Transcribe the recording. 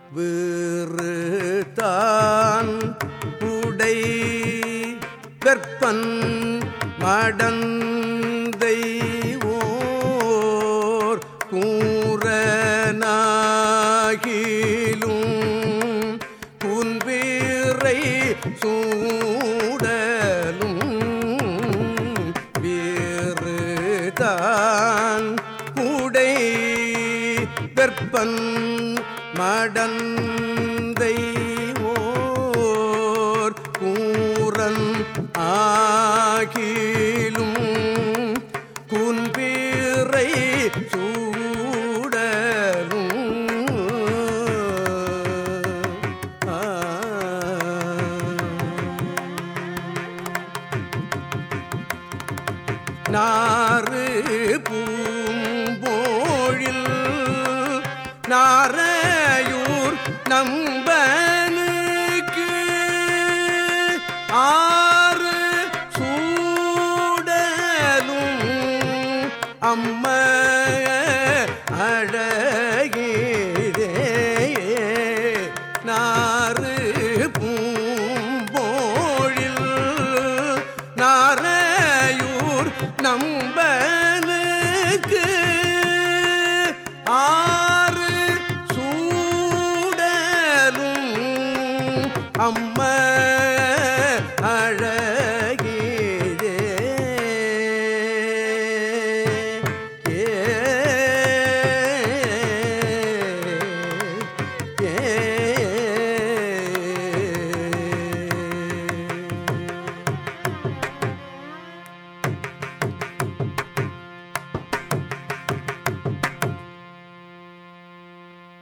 வீறுதான் உடை கற்பன் மடந்தை ஓர் கூறனாகிலும் குன்பிறை சூடலும் வீறுதான் உடை கற்பன் மடந்தை ஓர் கூறன் ஆகிலும் குன்பிறை சூடலும் நாறு பூம்போழில் நாரையூர் நம்பனுக்கு ஆறு சூடலும் அம்ம அழகிரே நாறு பூம்போழில் நாரையூர் நம்பனுக்கு ஆறு சூடலும் அம்ம